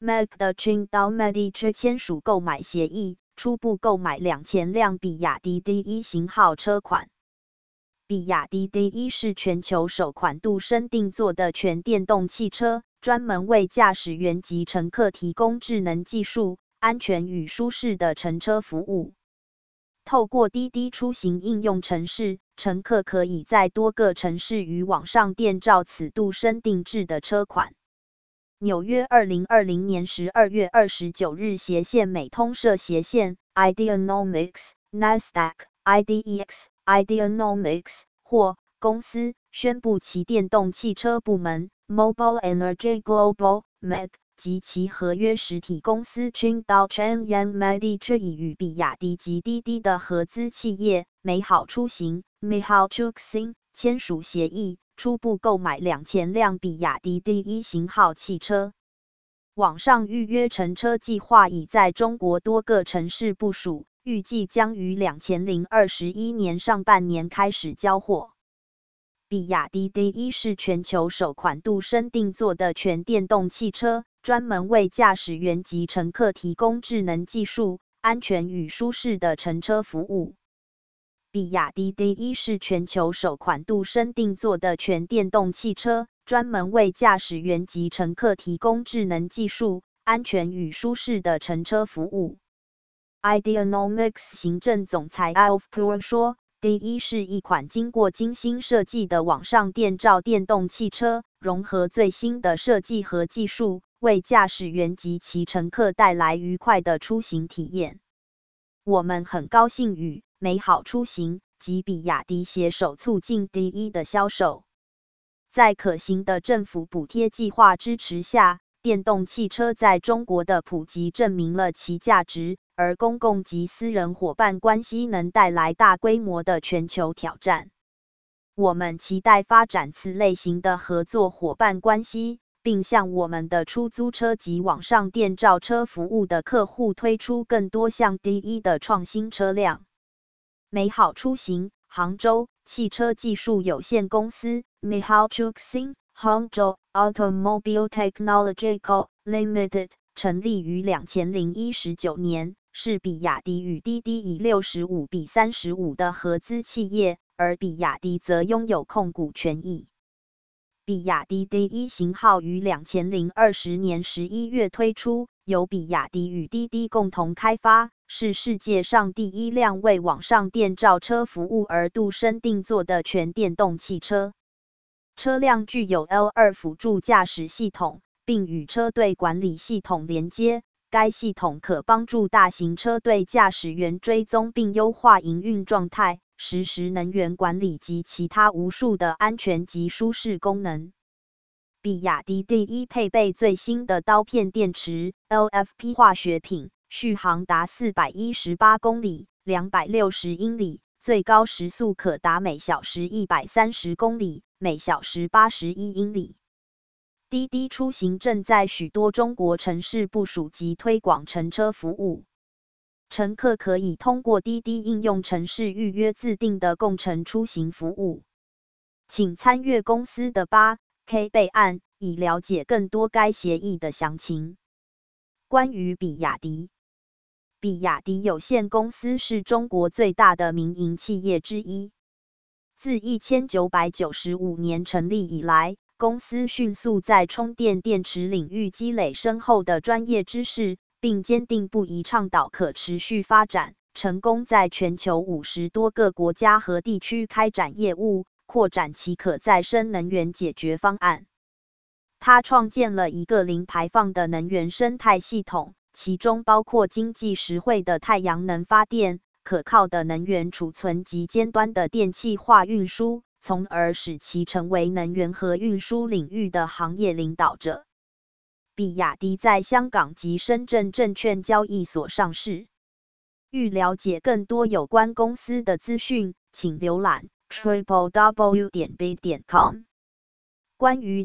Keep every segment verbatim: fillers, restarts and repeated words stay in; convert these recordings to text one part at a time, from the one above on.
M E G 的 Qingdao Meditre 签署购买协议，初步购买两千辆比亚迪 D 一 型号车款。比亚迪 D 一 是全球首款度身定做的全电动汽车，专门为驾驶员及乘客提供智能技术、安全与舒适的乘车服务。透过滴滴出行应用程式，乘客可以在多个城市与网上电召此度身定制的车款。纽约二零二零年十二月二十九日斜线美通社斜线 Ideanomics Nasdaq I D E X Ideanomics 或公司宣布其电动汽车部门 Mobile Energy Global M E G 及其合约实体公司 Qingdao Changyang Meditre 已与比亚迪及滴滴的合资企业美好出行 Mihao Chuxing 签署协议，初步购买两千辆比亚迪 D 一 型号汽车。网上预约乘车计划已在中国多个城市部署，预计将于二零二一年上半年开始交货。比亚迪 D 一 是全球首款度身定做的全电动汽车，专门为驾驶员及乘客提供智能技术、安全与舒适的乘车服务。比亚迪 D 一 是全球首款度身定做的全电动汽车，专门为驾驶员及乘客提供智能技术、安全与舒适的乘车服务。Ideanomics 行政总裁 Alf Pur 说 ，D 一 是一款经过精心设计的网上电召电动汽车，融合最新的设计和技术，为驾驶员及其乘客带来愉快的出行体验。我们很高兴与美好出行及比亚迪携手促进 D 一 的销售。在可行的政府补贴计划支持下，电动汽车在中国的普及证明了其价值，而公共及私人伙伴关系能带来大规模的全球挑战。我们期待发展此类型的合作伙伴关系，并向我们的出租车及网上电召车服务的客户推出更多像 D 一 的创新车辆。美好出行杭州汽车技术有限公司 Mihao Chuxing Hangzhou Automobile Technology Co Limited 成立于二零一九年，是比亚迪与滴滴以六十五比三十五的合资企业，而比亚迪则拥有控股权益。比亚迪 D 一 型号于二零二零年十一月推出，由比亚迪与滴滴共同开发，是世界上第一辆为网上电召车服务而度身定做的全电动汽车。车辆具有 L 二 辅助驾驶系统，并与车队管理系统连接。该系统可帮助大型车队驾驶员追踪并优化营运状态，实时能源管理及其他无数的安全及舒适功能。比亚迪 D 一 配备最新的刀片电池 L F P 化学品，续航达四百一十八公里、两百六十英里，最高时速可达每小时一百三十公里、每小时八十一英里。滴滴出行正在许多中国城市部署及推广乘车服务。乘客可以通过滴滴应用程式预约自定的共乘出行服务。请参阅公司的 八 K 备案，以了解更多该协议的详情。关于比亚迪，比亚迪有限公司是中国最大的民营企业之一。自一千九百九十五年成立以来，公司迅速在充电电池领域积累深厚的专业知识，并坚定不移倡导可持续发展，成功在全球五十多个国家和地区开展业务，扩展其可再生能源解决方案。它创建了一个零排放的能源生态系统，其中包括经济实惠的太阳能发电、可靠的能源储存及尖端的电气化运输，从而使其成为能源和运输领域的行业领导者。比亚迪在香港及深圳证券交易所上市。欲了解更多有关公司的资讯，请浏览 triple w 点 b 点 com。关于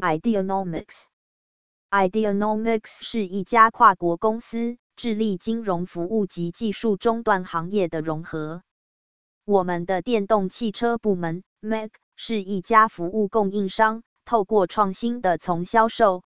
Ideanomics，Ideanomics 是一家跨国公司，致力金融服务及技术终端行业的融合。我们的电动汽车部门 M E G 是一家服务供应商，透过创新的从销售、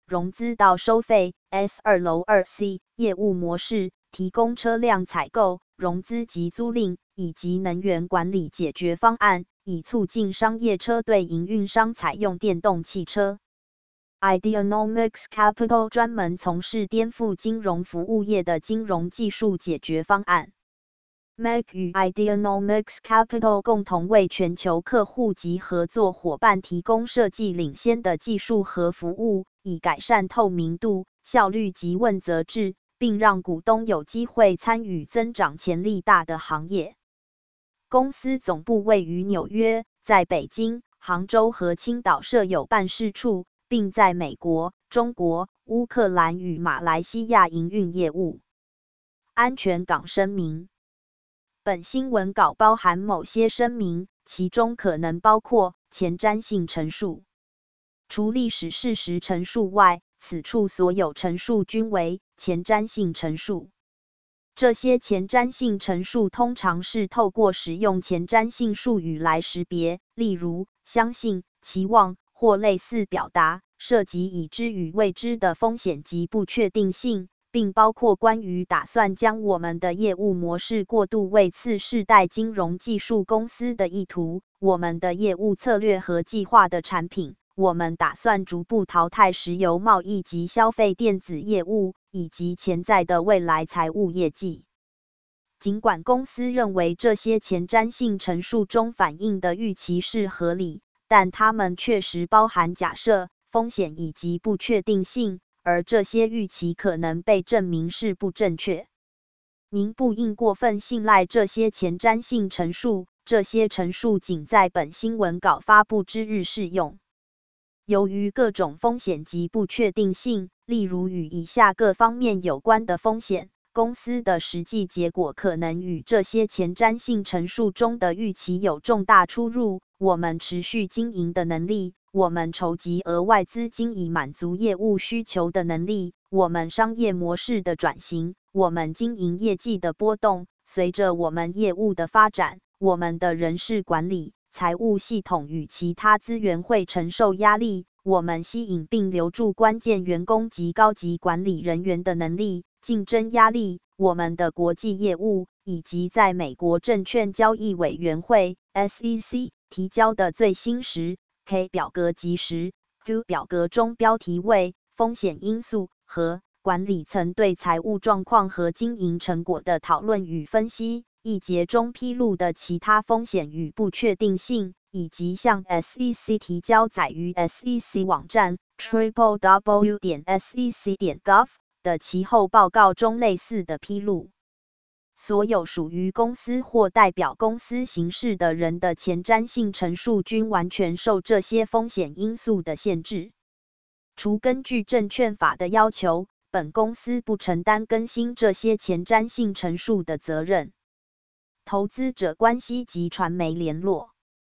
融资到收费 S 二楼 二 C 业务模式，提供车辆采购、融资及租赁以及能源管理解决方案，以促进商业车队营运商采用电动汽车。Ideanomics Capital 专门从事颠覆金融服务业的金融技术解决方案。M A C 与 Ideanomics Capital 共同为全球客户及合作伙伴提供设计领先的技术和服务，以改善透明度、效率及问责制，并让股东有机会参与增长潜力大的行业。公司总部位于纽约，在北京、杭州和青岛设有办事处，并在美国、中国、乌克兰与马来西亚营运业务。安全港声明。本新闻稿包含某些声明，其中可能包括前瞻性陈述。除历史事实陈述外，此处所有陈述均为前瞻性陈述。这些前瞻性陈述通常是透过使用前瞻性术语来识别，例如相信、期望或类似表达，涉及已知与未知的风险及不确定性，并包括关于打算将我们的业务模式过渡为次世代金融技术公司的意图，我们的业务策略和计划的产品，我们打算逐步淘汰石油贸易及消费电子业务，以及潜在的未来财务业绩。尽管公司认为这些前瞻性陈述中反映的预期是合理，但它们确实包含假设、风险以及不确定性，而这些预期可能被证明是不正确。您不应过分信赖这些前瞻性陈述，这些陈述仅在本新闻稿发布之日适用。由于各种风险及不确定性，例如与以下各方面有关的风险，公司的实际结果可能与这些前瞻性陈述中的预期有重大出入。我们持续经营的能力，我们筹集额外资金以满足业务需求的能力，我们商业模式的转型，我们经营业绩的波动，随着我们业务的发展，我们的人事管理、财务系统与其他资源会承受压力，我们吸引并留住关键员工及高级管理人员的能力，竞争压力，我们的国际业务，以及在美国证券交易委员会 S E C 提交的最新十 K 表格及十 Q 表格中标题为风险因素和管理层对财务状况和经营成果的讨论与分析一节中披露的其他风险与不确定性，以及向 S E C 提交载于 S E C 网站 triple w 点 s e c 点 gov 的其后报告中类似的披露。所有属于公司或代表公司行事的人的前瞻性陈述均完全受这些风险因素的限制。除根据证券法的要求，本公司不承担更新这些前瞻性陈述的责任。投资者关系及传媒联络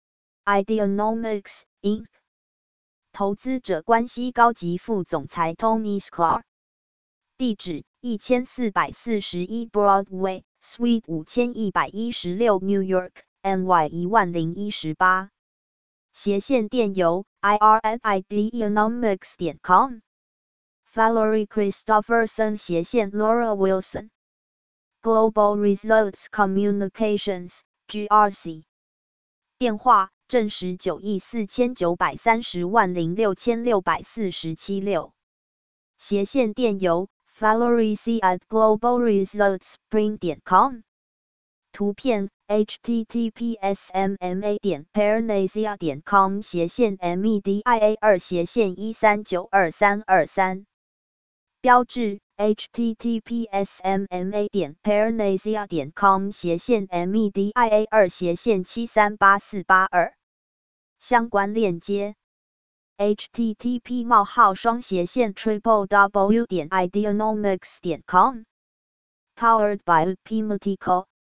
Ideanomics Incorporated 投资者关系高级副总裁 Tony Sklar 地址一千四百四十一 Broadway Suite 五千一百一十六 New York N Y 一万零一十八斜线电邮 I R at ideanomics 点 com Valerie Christopherson 斜线 Laura Wilson Global Results Communications G R C 电话证实九亿四千九百三十万零六千六百四十七六斜线电邮 Valerie C at globalresultspring 点 com 图片 https mma 点 parnasia 点 com 斜线 media 二斜线一三九二三二三标志 https mma 点 parnasia 点 com 斜线 media 二斜线七三八四八二相关链接http 冒号双斜线 triple w 点 ideanomics 点 com Powered by Pimatico